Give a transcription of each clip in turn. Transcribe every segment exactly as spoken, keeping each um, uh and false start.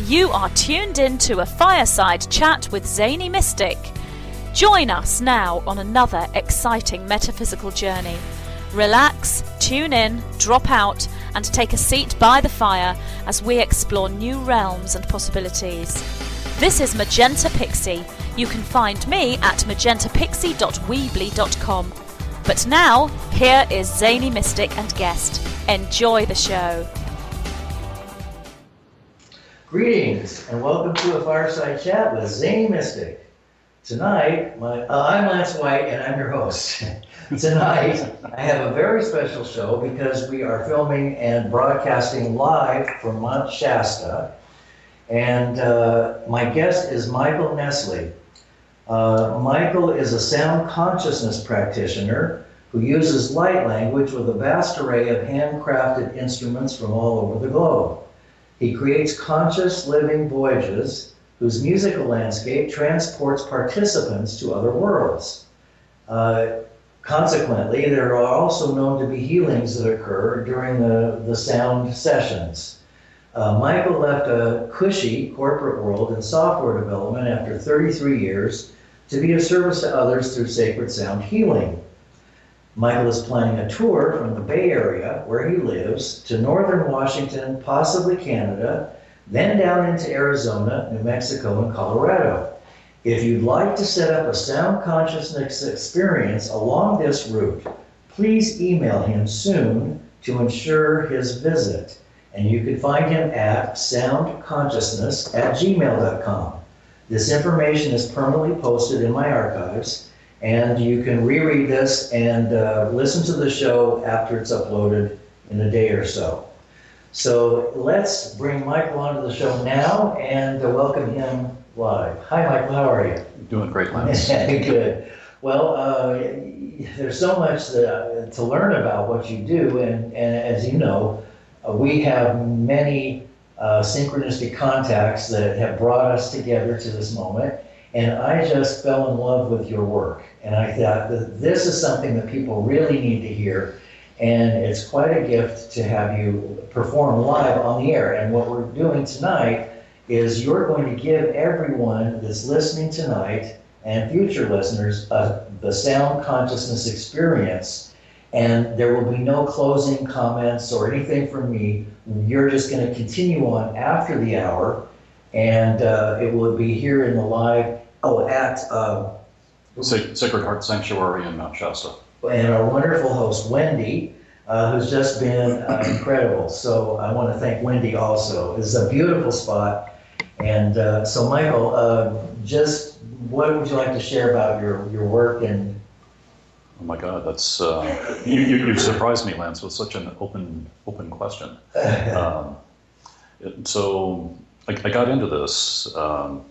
You are tuned in to a fireside chat with Zany Mystic. Join us now on another exciting metaphysical journey. Relax, tune in, drop out, and take a seat by the fire as we explore new realms and possibilities. This is Magenta Pixie. You can find me at magenta pixie dot weebly dot com. But now, here is Zany Mystic and guest. Enjoy the show. Greetings and welcome to a fireside chat with Zany Mystic. Tonight, my, uh, I'm Lance White and I'm your host. Tonight, I have a very special show because we are filming and broadcasting live from Mount Shasta. And uh, my guest is Michael Nestle. Uh, Michael is a sound consciousness practitioner who uses light language with a vast array of handcrafted instruments from all over the globe. He creates conscious living voyages whose musical landscape transports participants to other worlds. Uh, consequently, there are also known to be healings that occur during the, the sound sessions. Uh, Michael left a cushy corporate world in software development after thirty-three years to be of service to others through sacred sound healing. Michael is planning a tour from the Bay Area, where he lives, to northern Washington, possibly Canada, then down into Arizona, New Mexico, and Colorado. If you'd like to set up a sound consciousness experience along this route, please email him soon to ensure his visit. And you can find him at soundconsciousness at gmail dot com. This information is permanently posted in my archives, and you can reread this and uh, listen to the show after it's uploaded in a day or so. So let's bring Michael onto the show now and uh, welcome him live. Hi, Michael. How are you? Doing great, Lance. Good. Well, uh, there's so much that, to learn about what you do, and, and as you know, uh, we have many uh, synchronistic contacts that have brought us together to this moment. And I just fell in love with your work. And I thought that this is something that people really need to hear. And it's quite a gift to have you perform live on the air. And what we're doing tonight is you're going to give everyone that's listening tonight and future listeners uh, the sound consciousness experience. And there will be no closing comments or anything from me. You're just going to continue on after the hour. And uh, it will be here in the live, oh, at uh, Sacred Heart Sanctuary in Mount Shasta. And our wonderful host, Wendy, uh, who's just been uh, incredible. So I want to thank Wendy also. It's a beautiful spot. And uh, so, Michael, uh, just what would you like to share about your, your work? And oh my God, that's uh, you, you, you surprised me, Lance, with such an open open question. um, it, so. I, I got into this um,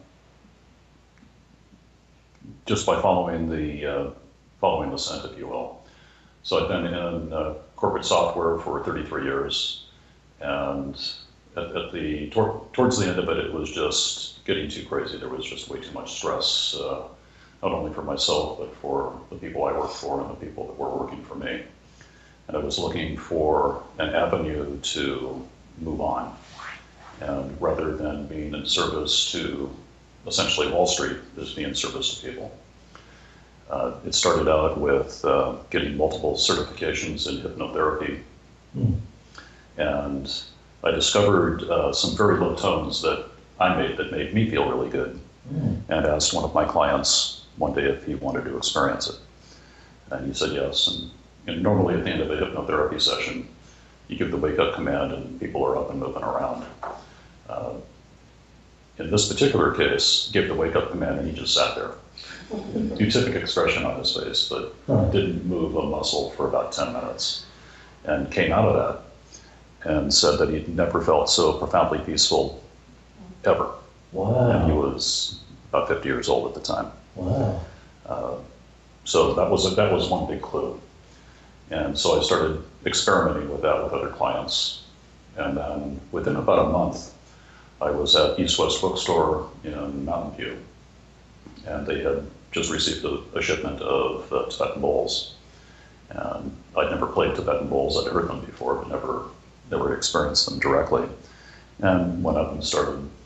just by following the uh, following the scent, if you will. So I've been in uh, corporate software for thirty-three years, and at, at the tor- towards the end of it, it was just getting too crazy. There was just way too much stress, uh, not only for myself, but for the people I worked for and the people that were working for me. And I was looking for an avenue to move on. And rather than being in service to essentially Wall Street, is being in service to people. Uh, it started out with uh, getting multiple certifications in hypnotherapy. Mm. And I discovered uh, some very low tones that I made that made me feel really good. Mm. And asked one of my clients one day if he wanted to experience it. And he said yes. And, and normally at the end of a hypnotherapy session, you give the wake up command and people are up and moving around. Uh, in this particular case, gave the wake-up command and he just sat there. Beatific expression on his face, but huh. didn't move a muscle for about ten minutes. And came out of that and said that he'd never felt so profoundly peaceful ever. Wow. And he was about fifty years old at the time. Wow. Uh, so that was, a, that was one big clue. And so I started experimenting with that with other clients. And then within about a month, I was at East West Bookstore in Mountain View, and they had just received a, a shipment of uh, Tibetan bowls. And I'd never played Tibetan bowls, I'd heard them before, but never, never experienced them directly. And went up and started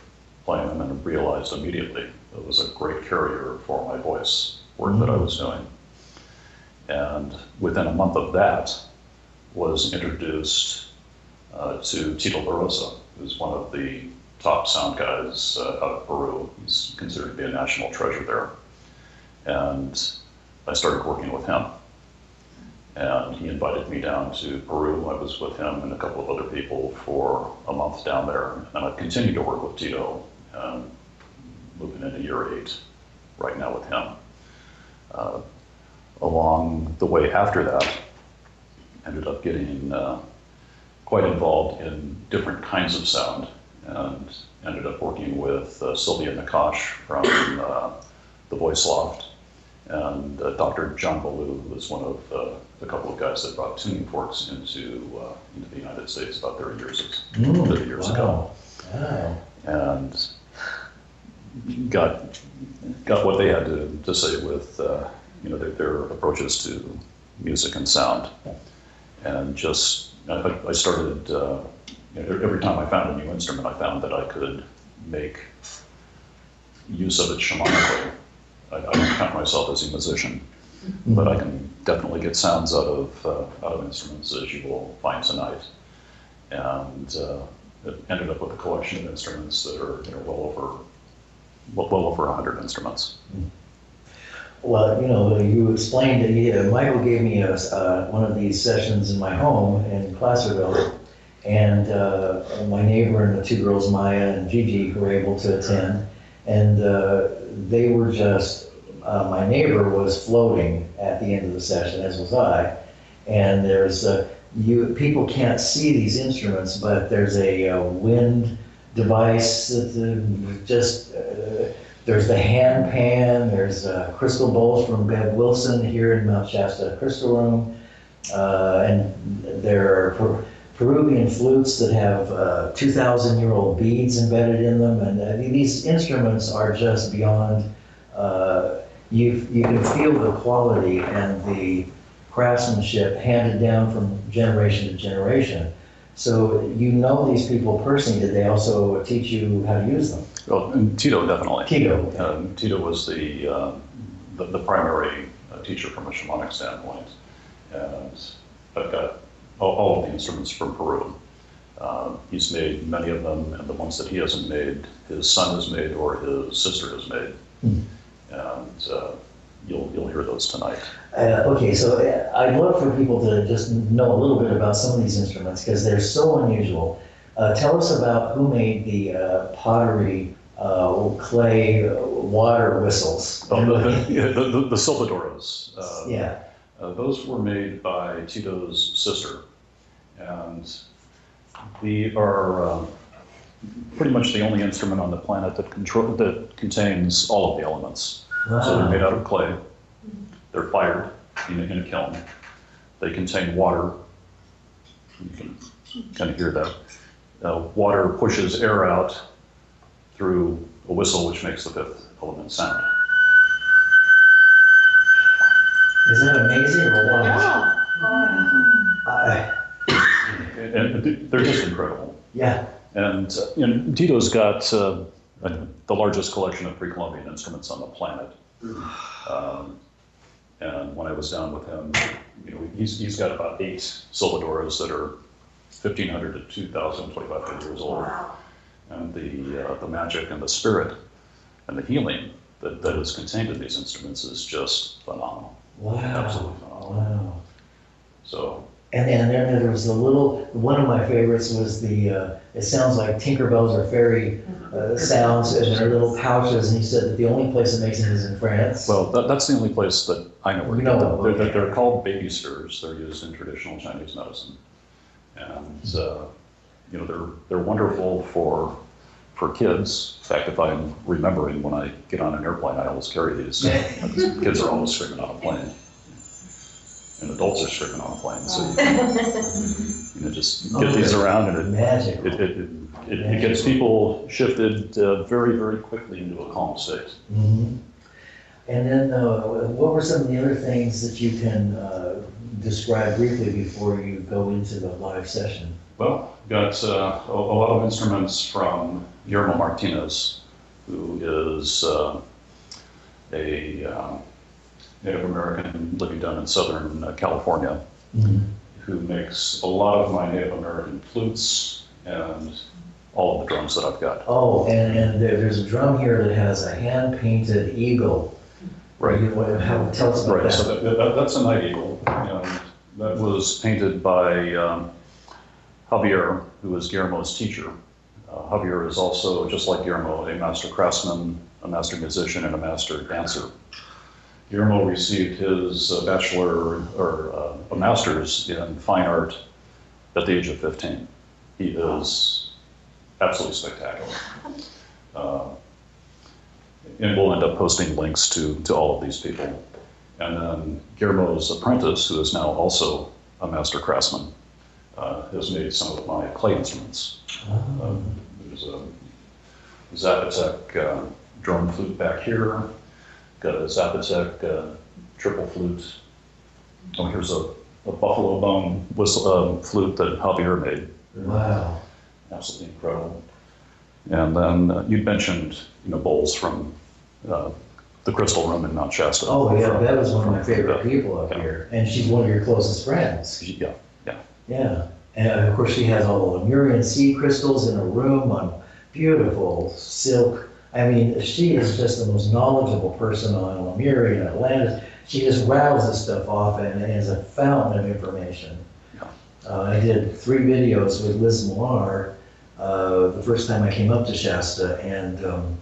playing them and realized immediately it was a great carrier for my voice work that I was doing. And within a month of that, was introduced uh, to Tito LaRosa, who's one of the top sound guys uh, out of Peru. He's considered to be a national treasure there. And I started working with him. And he invited me down to Peru. I was with him and a couple of other people for a month down there. And I've continued to work with Tito, um, moving into year eight right now with him. Uh, along the way after that, ended up getting uh, quite involved in different kinds of sound, and ended up working with uh, Sylvia Nakash from uh, the Voice Loft, and uh, Doctor John Ballou was one of uh, the couple of guys that brought tuning forks into uh, into the United States about thirty years, Mm, thirty years wow. ago, Wow. and got got what they had to, to say with uh, you know their, their approaches to music and sound. And just, I, I started, uh, you know, every time I found a new instrument, I found that I could make use of it shamanically. I, I don't count myself as a musician, mm-hmm. but I can definitely get sounds out of uh, out of instruments, as you will find tonight. And uh, it ended up with a collection of instruments that are, you know, well over well, well over a hundred instruments. Mm-hmm. Well, you know, you explained that you, uh, Michael gave me a, uh, one of these sessions in my home in Placerville, and uh, my neighbor and the two girls, Maya and Gigi, were able to attend, and uh, they were just, uh, my neighbor was floating at the end of the session, as was I, and there's, uh, you people can't see these instruments, but there's a, uh wind device that uh, just, uh, there's the hand pan, there's uh, crystal bowls from Bev Wilson here in Mount Shasta Crystal Room, uh, and there are per Peruvian flutes that have uh, two thousand year old beads embedded in them, and uh, these instruments are just beyond, uh, you, you can feel the quality and the craftsmanship handed down from generation to generation. So you know these people personally. Did they also teach you how to use them? Well, and Tito definitely. Tito. Um, Tito was the, uh, the the primary uh, teacher from a shamanic standpoint, and I've got all, all of the instruments from Peru. Uh, he's made many of them, and the ones that he hasn't made, his son has made or his sister has made, mm. and uh, you'll you'll hear those tonight. Uh, okay, so I'd love for people to just know a little bit about some of these instruments because they're so unusual. Uh, tell us about who made the uh, pottery, uh, clay, uh, water whistles. Oh, the, the, yeah, the, the, the silbadoras. Uh, yeah. Uh, those were made by Tito's sister, and they are um, pretty much the only instrument on the planet that control that contains all of the elements. Wow. So they're made out of clay. They're fired in a, in a kiln. They contain water. You can kind of hear that. Uh, water pushes air out through a whistle, which makes the fifth element sound. Isn't that amazing or what? Yeah. I, and, and they're just incredible. Yeah. And uh, you know, Tito's got uh, the largest collection of pre-Columbian instruments on the planet. Um, and when I was down with him, you know, he's, he's got about eight silbadoras that are fifteen hundred to two thousand, twenty-five hundred years old. Wow. And the, uh, the magic and the spirit and the healing that, that is contained in these instruments is just phenomenal. Wow. Absolutely phenomenal. Wow. So. And then there, there was the little, one of my favorites was the, uh, it sounds like Tinkerbells or fairy uh, sounds in their little pouches, and he said that the only place that makes it is in France. Well, that, that's the only place that I know where to No, get them. okay. They're, they're called baby stirrers. They're used in traditional Chinese medicine. And, uh, you know, they're, they're wonderful for for kids. In fact, if I'm remembering when I get on an airplane, I always carry these. Because kids are always screaming on a plane. And adults are screaming on a plane. So you, you know, just get Oh, these around, and it, Magical. it, it, it, it, it gets people shifted uh, very, very quickly into a calm state. Mm-hmm. And then uh, what were some of the other things that you can uh, describe briefly before you go into the live session? Well, got uh, a, a lot of instruments from Guillermo Martinez, who is uh, a um, Native American living down in Southern uh, California, mm-hmm. who makes a lot of my Native American flutes and all of the drums that I've got. Oh, and, and there, there's a drum here that has a hand-painted eagle. Right. You, what, how, tell us about right. that. So that, that, that's a night eagle, and that was painted by um, Javier, who is Guillermo's teacher. Uh, Javier is also, just like Guillermo, a master craftsman, a master musician, and a master dancer. Guillermo received his uh, bachelor or uh, a master's in fine art at the age of fifteen. He is absolutely spectacular. Uh, and we'll end up posting links to, to all of these people. And then Guillermo's apprentice, who is now also a master craftsman, uh, has made some of my clay instruments. Oh. Uh, there's a Zapotec uh, drum flute back here, got a Zapotec uh, triple flute. Oh, here's a, a buffalo bone whistle uh, flute that Javier made. Wow. Absolutely incredible. And then uh, you mentioned, you know, bowls from uh, the Crystal Room in Mount Shasta. Oh yeah, from, that was one of my favorite uh, people up yeah. here, and she's one of your closest friends. Yeah, yeah. Yeah, and of course she has all the Lemurian sea crystals in her room on beautiful silk. I mean, she is just the most knowledgeable person on Lemuria and Atlantis. She just rattles this stuff off and, and is a fountain of information. Yeah. Uh, I did three videos with Liz Millar uh, the first time I came up to Shasta, and um,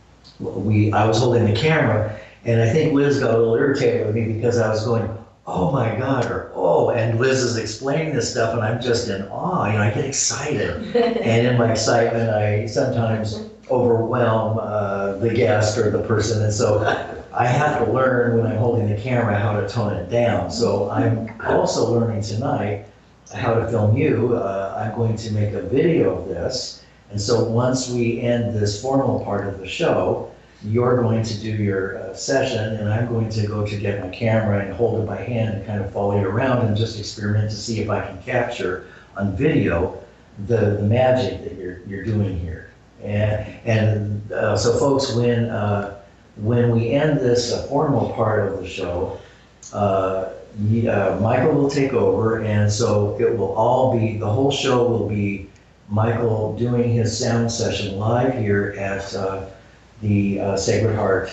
we I was holding the camera, and I think Liz got a little irritated with me because I was going, oh my God, or oh, and Liz is explaining this stuff, and I'm just in awe. You know, I get excited, and in my excitement, I sometimes overwhelm uh, the guest or the person, and so I have to learn when I'm holding the camera how to tone it down. So I'm also learning tonight how to film you. Uh, I'm going to make a video of this, and so once we end this formal part of the show, you're going to do your uh, session, and I'm going to go to get my camera and hold it by hand and kind of follow you around and just experiment to see if I can capture on video the, the magic that you're, you're doing here. And, and uh, so folks, when, uh, when we end this uh, formal part of the show, uh, uh, Michael will take over, and so it will all be, the whole show will be Michael doing his sound session live here at uh, the uh, Sacred Heart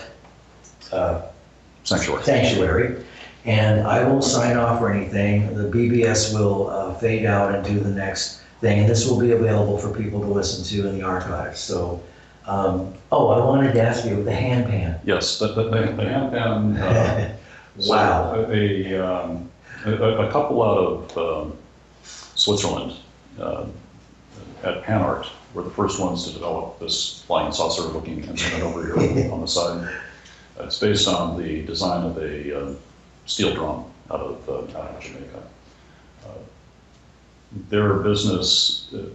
uh, Sanctuary. Sanctuary, and I won't sign off or anything. The B B S will uh, fade out and do the next thing, and this will be available for people to listen to in the archives. So, um, oh, I wanted to ask you the hand pan. Yes, the, the, the, the hand pan. Uh, wow. So a, um, a, a couple out of um, Switzerland uh, at PanArt were the first ones to develop this flying saucer looking instrument over here on the side. It's based on the design of a uh, steel drum out of, uh, out of Jamaica. Uh, their business, uh,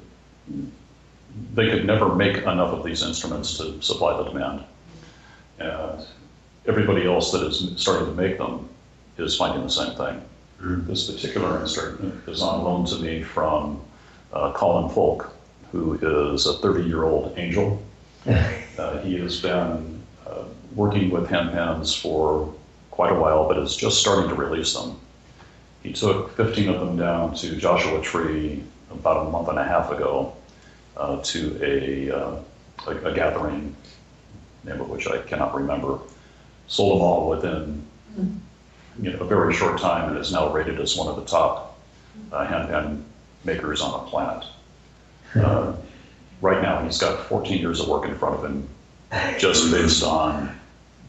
they could never make enough of these instruments to supply the demand. And everybody else that is starting to make them is finding the same thing. Mm-hmm. This particular instrument is on loan to me from uh, Colin Folk, who is a thirty-year-old angel. Uh, he has been uh, working with hand pans for quite a while, but is just starting to release them. He took fifteen of them down to Joshua Tree about a month and a half ago uh, to a, uh, a, a gathering, name of which I cannot remember. Sold them all within you know, a very short time, and is now rated as one of the top uh, hand pan makers on the planet. Uh, right now, he's got fourteen years of work in front of him, just based on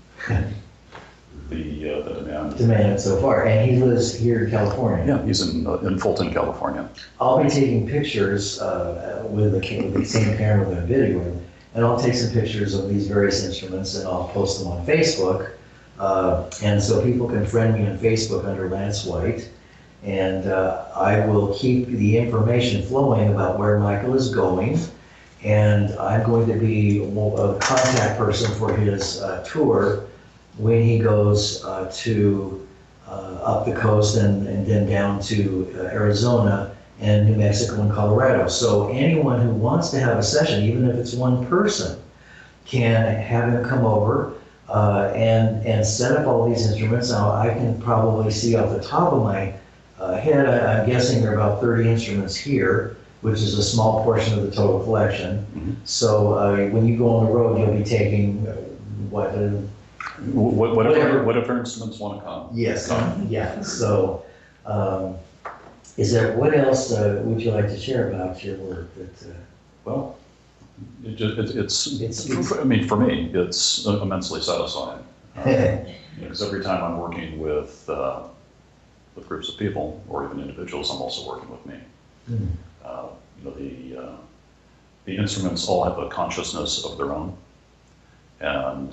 the, uh, the demand. Demand so far, and he lives here in California. Yeah, he's in uh, in Fulton, California. I'll be taking pictures uh, with, the, with the same camera that I'm videoing, and I'll take some pictures of these various instruments, and I'll post them on Facebook. Uh, and so people can friend me on Facebook under Lance White. And uh, I will keep the information flowing about where Michael is going, and I'm going to be a contact person for his uh, tour when he goes uh, to uh, up the coast and, and then down to uh, Arizona and New Mexico and Colorado. So anyone who wants to have a session, even if it's one person, can have him come over uh, and, and set up all these instruments. Now, I can probably see off the top of my uh, head, I, I'm guessing there are about thirty instruments here, which is a small portion of the total collection. Mm-hmm. So uh, when you go on the road, you'll be taking, uh, what, uh, What- Whatever, Whatever. whatever instruments want to come. yes, Come. yeah, so, um, is there, what else uh, would you like to share about your work that, uh, Well, it just, it's, it's, It's- it's- I mean, for me, it's immensely satisfying. Uh, Because every time I'm working with, uh, with groups of people, or even individuals, I'm also working with me. Hmm. Uh, You know, the, uh, the instruments all have a consciousness of their own, and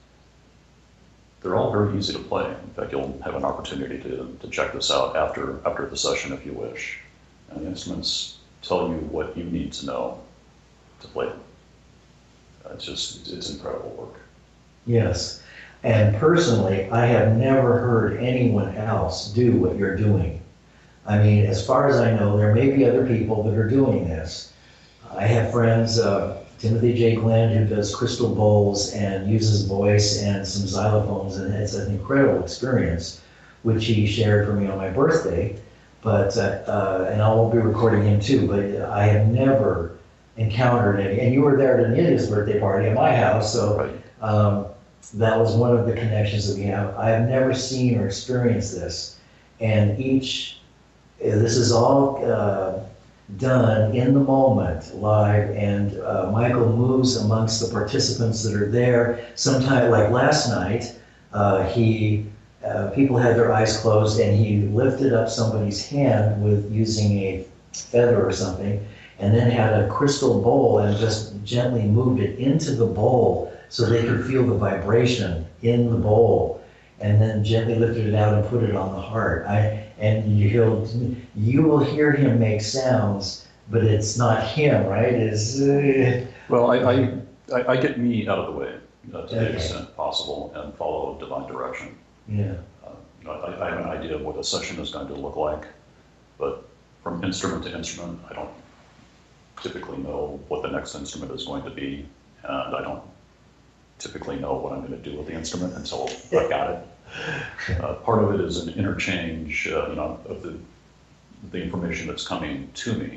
they're all very easy to play. In fact, you'll have an opportunity to, to check this out after, after the session if you wish. And the instruments tell you what you need to know to play them. Uh, It's just, it's incredible work. Yes, and personally, I have never heard anyone else do what you're doing. I mean, as far as I know, there may be other people that are doing this. I have friends, uh, Timothy J. Glenn, who does crystal bowls and uses voice and some xylophones, and it's an incredible experience, which he shared for me on my birthday. But, uh, uh, and I will be recording him too, but I have never encountered any, and you were there to his birthday party at my house, so Right. um, that was one of the connections that we have. I have never seen or experienced this, and each, uh, this is all uh, done in the moment, live, and uh, Michael moves amongst the participants that are there. Sometime, like last night, uh, he, uh, people had their eyes closed, and he lifted up somebody's hand with using a feather or something, and then had a crystal bowl and just gently moved it into the bowl so they could feel the vibration in the bowl, and then gently lifted it out and put it on the heart. I, and he'll, you will hear him make sounds, but it's not him, right? It's, uh, Well, I, I, I- I get me out of the way uh, to the Okay. extent possible and follow divine direction. yeah, Uh, you know, I, I have an idea of what a session is going to look like, but from instrument to instrument, I don't typically know what the next instrument is going to be, and I don't typically know what I'm going to do with the instrument until I've got it. Uh, part of it is an interchange, uh, you know, of the the information that's coming to me,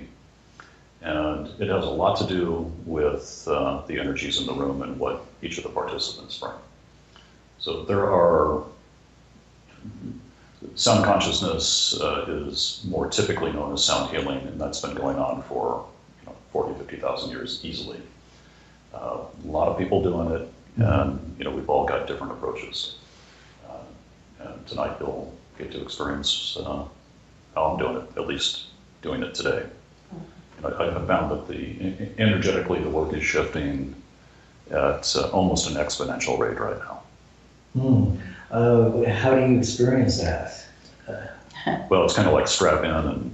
and it has a lot to do with uh, the energies in the room and what each of the participants bring. So there are sound consciousness uh, is more typically known as sound healing, and that's been going on for you know, forty, fifty thousand years easily. Uh, a lot of people doing it, and you know we've all got different approaches. Uh, and tonight you'll get to experience uh, how I'm doing it, at least doing it today. You know, I have found that the energetically the work is shifting at uh, almost an exponential rate right now. Hmm. Uh, how do you experience that? Well, it's kind of like strap in and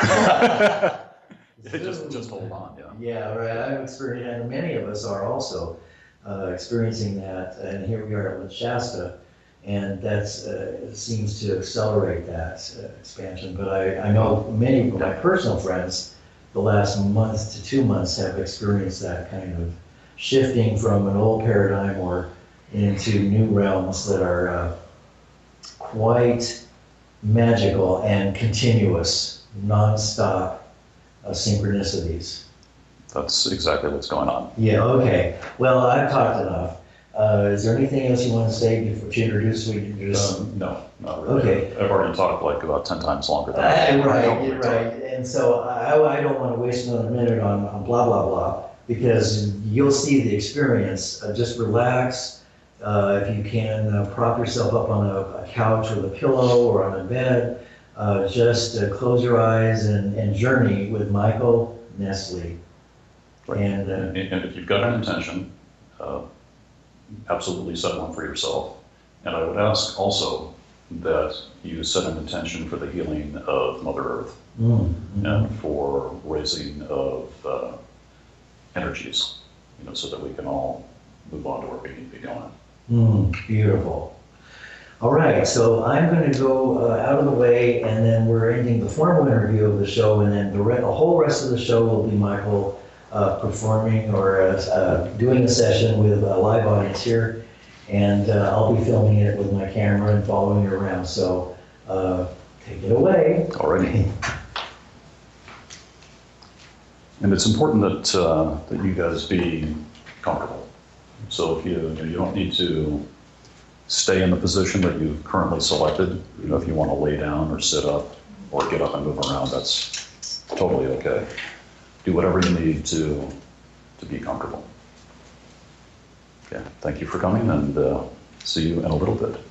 just just hold on, yeah. Yeah, right. I've experienced, and many of us are also uh, experiencing that. And here we are with Shasta, and that uh, seems to accelerate that uh, expansion. But I, I know many of my personal friends, the last month to two months, have experienced that kind of shifting from an old paradigm or into new realms that are uh, quite magical and continuous, non-stop uh, synchronicities. That's exactly what's going on. Yeah, okay. Well, I've talked enough. Uh, is there anything else you want to say before to introduce? We can just. Um, no, not really. Okay. I've already talked like about ten times longer than Uh, I right, normally talk. right. And so I, I don't want to waste another minute on, on blah, blah, blah, because you'll see the experience. Uh, just relax. Uh, if you can, uh, prop yourself up on a, a couch with a pillow or on a bed. Uh, just uh, close your eyes and, and journey with Michael Nestle. Right. And, uh, And, and if you've got an intention, uh, absolutely set one for yourself. And I would ask also that you set an intention for the healing of Mother Earth mm, mm, and for raising of uh, energies, you know, so that we can all move on to where we need to be going. mm, beautiful. All right, so I'm going to go uh, out of the way, and then we're ending the formal interview of the show, and then the, re- the whole rest of the show will be Michael uh, performing or uh, uh, doing a session with a live audience here, and uh, I'll be filming it with my camera and following it around. So uh, take it away. Alrighty. And it's important that uh, that you guys be comfortable. So if you you, know, you don't need to stay in the position that you've currently selected. You know, if you want to lay down or sit up or get up and move around, that's totally okay. Do whatever you need to to be comfortable. Okay, thank you for coming, and uh, see you in a little bit.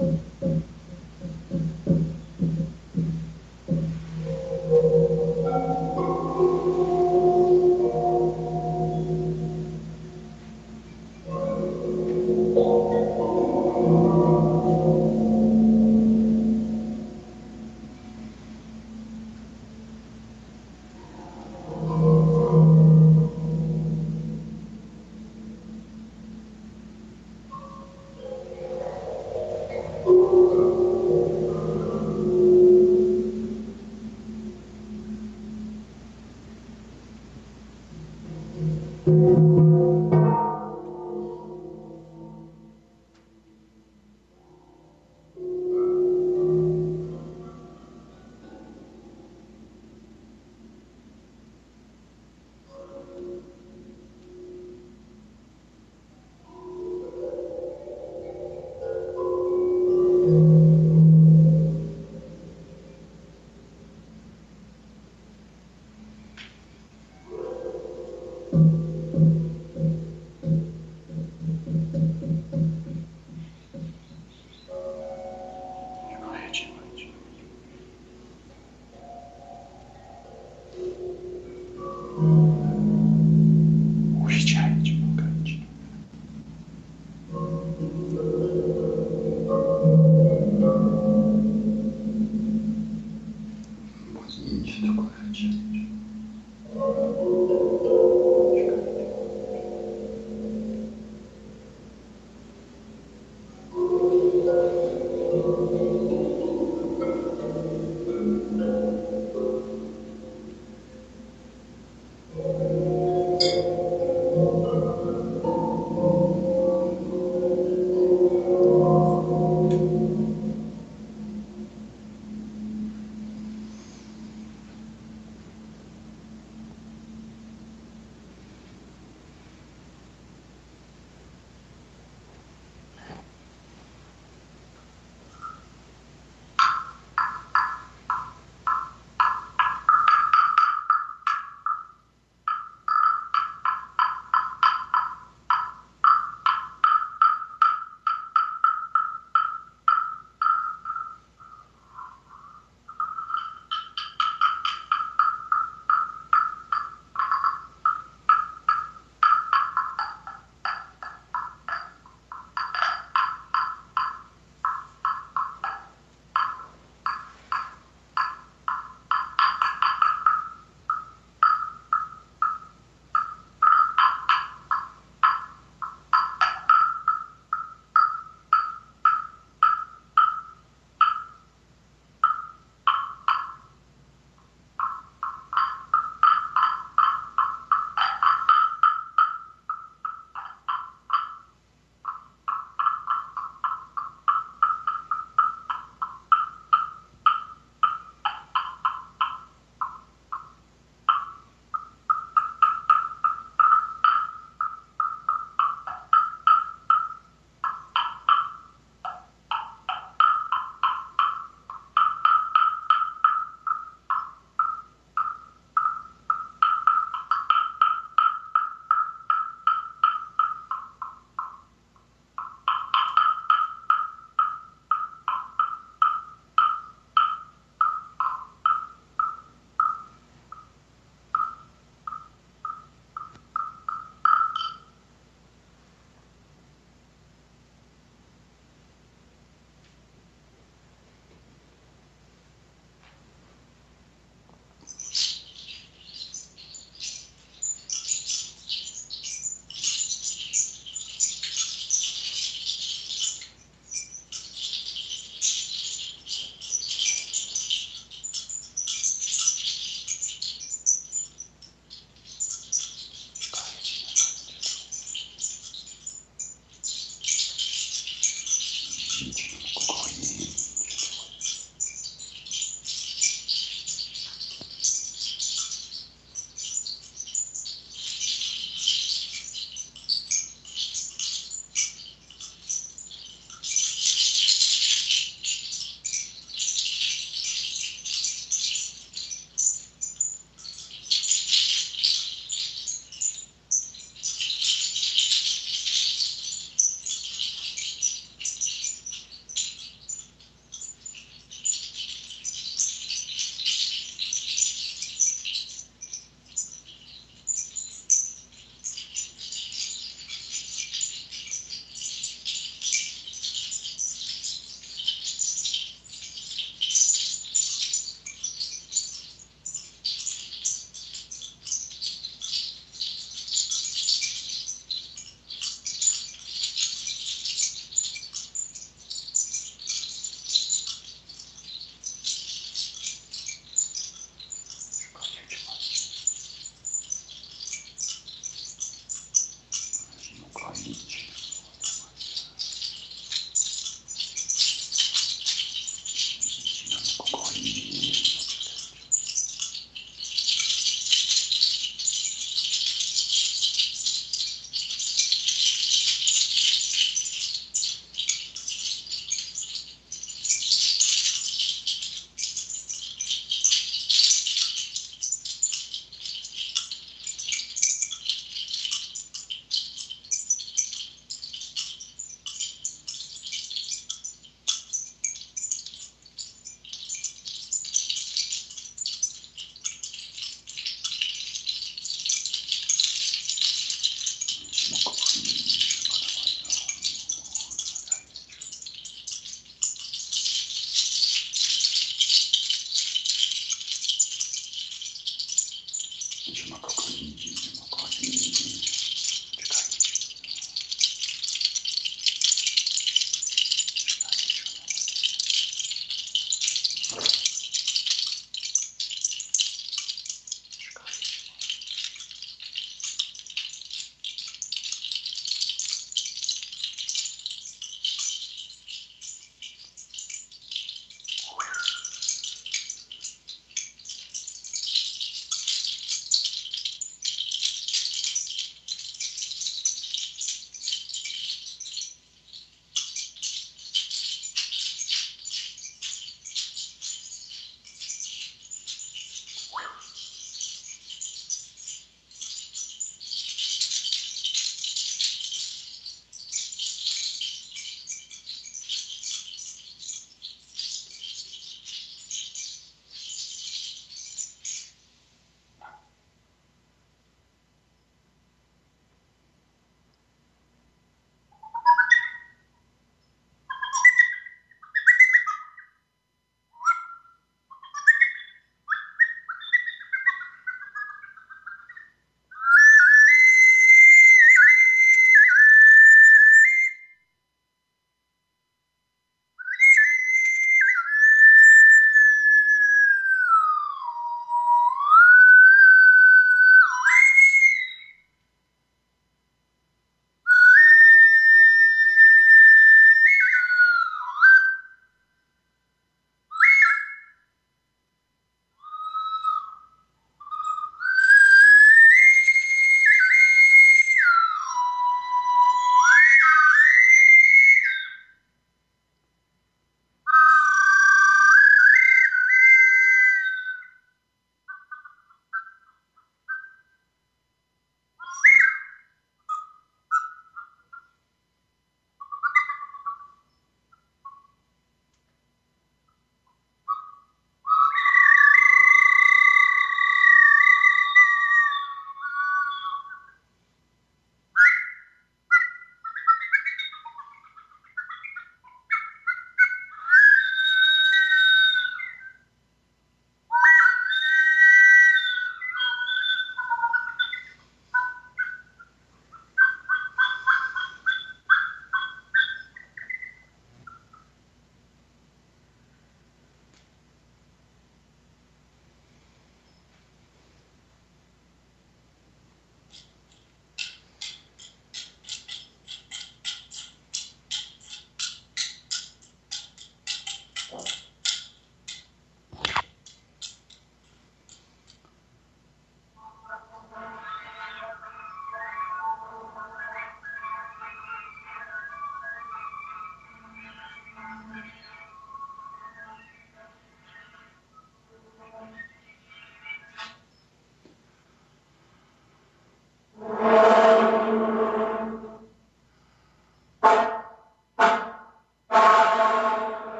Thank you.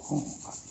oh,